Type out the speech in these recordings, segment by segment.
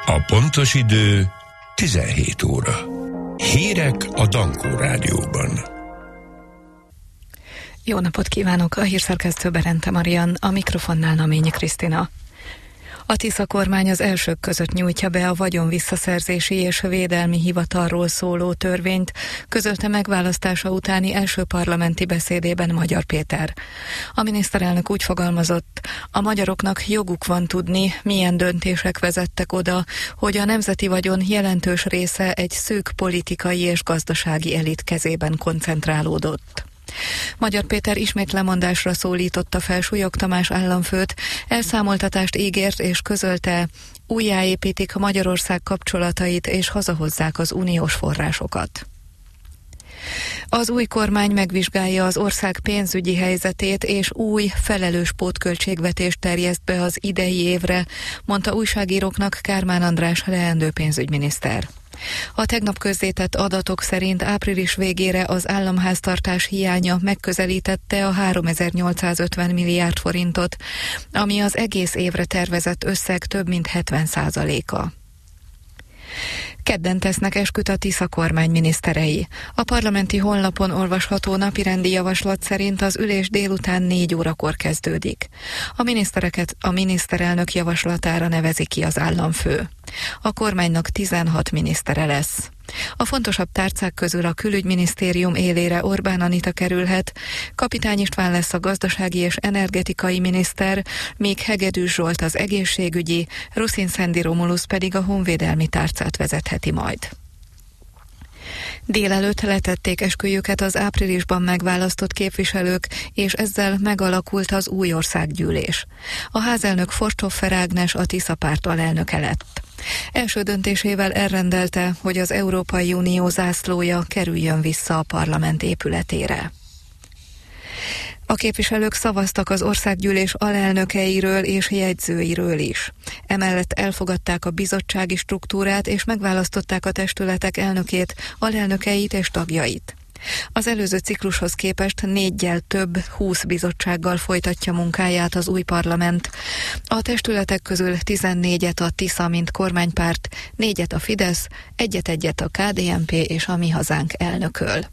A pontos idő 17 óra. Hírek a Dankó Rádióban. Jó napot kívánok! A hírszerkesztő Berente Marian, a mikrofonnál Naményi Krisztina. A Tisza kormány az elsők között nyújtja be a vagyon visszaszerzési és védelmi hivatalról szóló törvényt, közölte megválasztása utáni első parlamenti beszédében Magyar Péter. A miniszterelnök úgy fogalmazott, a magyaroknak joguk van tudni, milyen döntések vezettek oda, hogy a nemzeti vagyon jelentős része egy szűk politikai és gazdasági elit kezében koncentrálódott. Magyar Péter ismét lemondásra szólította fel Súlyog Tamás államfőt, elszámoltatást ígért és közölte, újjáépítik Magyarország kapcsolatait és hazahozzák az uniós forrásokat. Az új kormány megvizsgálja az ország pénzügyi helyzetét és új, felelős pótköltségvetést terjeszt be az idei évre, mondta újságíróknak Kármán András leendő pénzügyminiszter. A tegnap közzétett adatok szerint április végére az államháztartás hiánya megközelítette a 3850 milliárd forintot, ami az egész évre tervezett összeg több mint 70%-a. Kedden tesznek esküt a Tisza kormány miniszterei. A parlamenti honlapon olvasható napirendi javaslat szerint az ülés délután 4 órakor kezdődik. A minisztereket a miniszterelnök javaslatára nevezi ki az államfő. A kormánynak 16 minisztere lesz. A fontosabb tárcák közül a külügyminisztérium élére Orbán Anita kerülhet, Kapitány István lesz a gazdasági és energetikai miniszter, míg Hegedűs Zsolt az egészségügyi, Ruszin Szendi Romulusz pedig a honvédelmi tárcát vezetheti majd. Délelőtt letették esküjüket az áprilisban megválasztott képviselők, és ezzel megalakult az új országgyűlés. A házelnök Forsthoffer Ágnes a Tisza párt alelnöke lett. Első döntésével elrendelte, hogy az Európai Unió zászlója kerüljön vissza a parlament épületére. A képviselők szavaztak az országgyűlés alelnökeiről és jegyzőiről is. Emellett elfogadták a bizottsági struktúrát és megválasztották a testületek elnökét, alelnökeit és tagjait. Az előző ciklushoz képest 4-gyel több 20 bizottsággal folytatja munkáját az új parlament. A testületek közül 14-et a Tisza, mint kormánypárt, 4-et a Fidesz, 1-et a KDNP és a Mi Hazánk elnököl.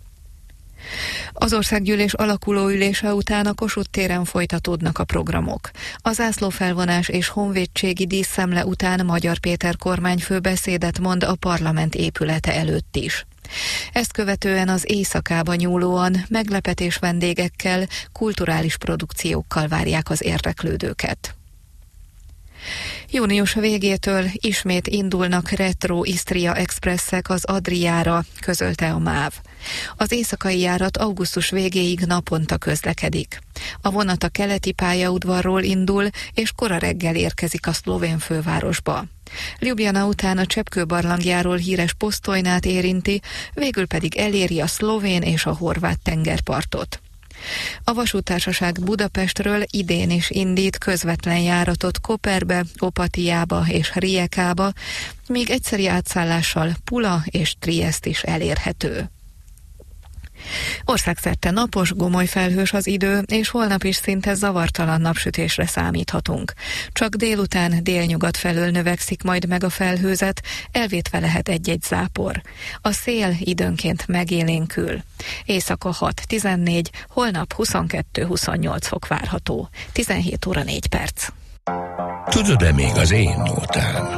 Az országgyűlés alakuló ülése után a Kossuth téren folytatódnak a programok. A zászlófelvonás és honvédségi díszszemle után Magyar Péter kormányfő beszédet mond a parlament épülete előtt is. Ezt követően az éjszakába nyúlóan meglepetés vendégekkel, kulturális produkciókkal várják az érdeklődőket. Június végétől ismét indulnak retro Isztria expresszek az Adriára, közölte a MÁV. Az éjszakai járat augusztus végéig naponta közlekedik. A vonat a keleti pályaudvarról indul, és kora reggel érkezik a szlovén fővárosba. Ljubljana után a Cseppkő-barlangjáról híres Posztolynát érinti, végül pedig eléri a szlovén és a horvát tengerpartot. A vasúttársaság Budapestről idén is indít közvetlen járatot Koperbe, Opatiába és Rijekába, míg egyszeri átszállással Pula és Triest is elérhető. Országszerte napos, gomoly felhős az idő, és holnap is szinte zavartalan napsütésre számíthatunk. Csak délután délnyugat felől növekszik majd meg a felhőzet, elvétve lehet egy-egy zápor. A szél időnként megélénkül. Éjszaka 6-14, holnap 22-28 fok várható. 17 óra 4 perc. Tudod-e még az én nótám?